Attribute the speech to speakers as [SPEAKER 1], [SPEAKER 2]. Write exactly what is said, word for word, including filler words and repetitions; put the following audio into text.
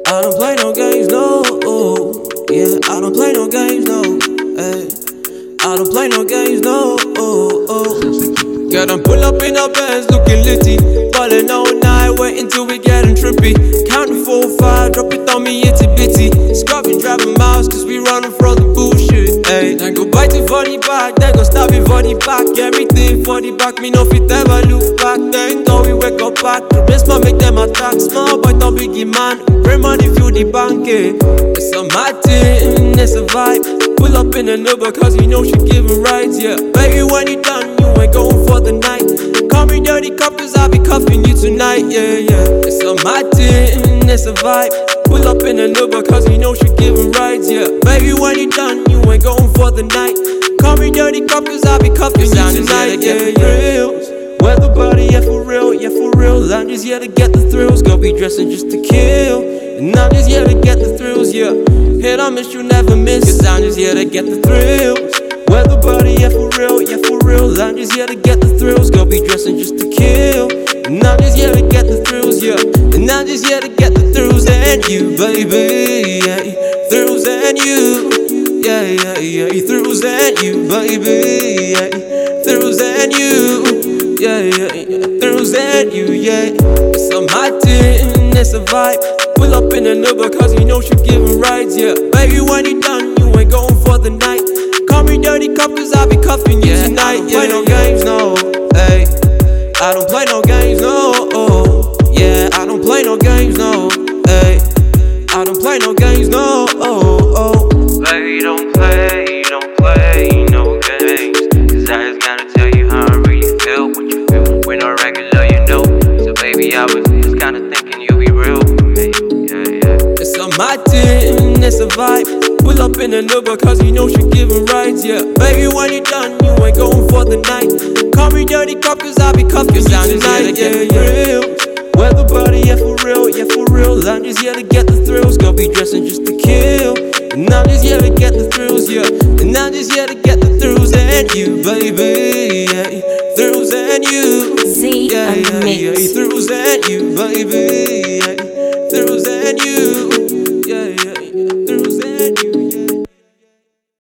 [SPEAKER 1] I don't play no games, no. Yeah, I don't play no games, no. Hey, I don't play no games, no. Girl, I'm pull up in our bands looking litty, ballin' all night, waiting till we getting trippy. Counting four, five, drop it on me, itty bitty. Scrubbing, driving miles, cause we running from the bullshit. Ayy, then go bite it for the back, then go stab it for the back. Everything for the back, me no fit ever look back. Then go we wake up back, the best man make them attack. Small boy, don't biggie man, bring money fuel the bank, eh. It's a mad thing, it's a vibe. Pull up in a Uber cause you know she giving rides, yeah. Baby, when you done, you ain't going for the night. Call me dirty cup cause I'll be cuffing you tonight, yeah, yeah. It's a mad thing, it's a vibe. Pull up in a Uber cause you know she giving rides, yeah. Baby, when you done, you ain't going for the night. Call me dirty cup cause I'll be cuffing you tonight, yeah, yeah. Weather body, yeah, for real, yeah, for real. I'm just here to get the thrills, gonna be dressing just to kill. And I'm just here to get the thrills, yeah. Hit I miss you never miss, cause I'm just here to get the thrills. Weather body, yeah, for real, yeah, for real. I'm just here to get the thrills, gonna be dressing just to kill. And I'm just here to get the thrills, yeah. And I'm just here to get the thrills and you, baby, yeah. Thrills and you, yeah, yeah, yeah. Thrills and you, baby, yeah. Thrills and you, yeah, yeah, yeah. Thrills and you, yeah. It's a my thing, it's a vibe. Pull up in an Uber cause you know she giving rides, yeah. Baby, when you done, you ain't going for the night. Call me dirty cup cause I'll be cuffing you yeah, tonight. I don't play yeah, no yeah. games, no. Hey, I don't play no games, no. Oh, yeah, I don't play no games, no. Hey, I don't play no games, no. Oh, oh.
[SPEAKER 2] Baby, don't play, don't play no games. Cause I just gotta tell you how I really feel. What you feel, we're not regular, you know. So baby, I was just kinda thinking you'd be real for me. Yeah, yeah.
[SPEAKER 1] It's a my thing, it's a vibe. Pull up in an Uber cause you know she giving rides, yeah. Baby, when you done, you ain't going for the night. Call me dirty cup cause I'll be cuffing you tonight, yeah, yeah. Weather body, yeah, for real, yeah, for real. I'm just here to get the thrills, gonna be dressing just to kill. And I'm just here to get the thrills, yeah. And I'm just here to get the thrills and you, baby, yeah. Thrills and you,
[SPEAKER 3] Z
[SPEAKER 1] yeah, yeah, yeah. Thrills and you, baby.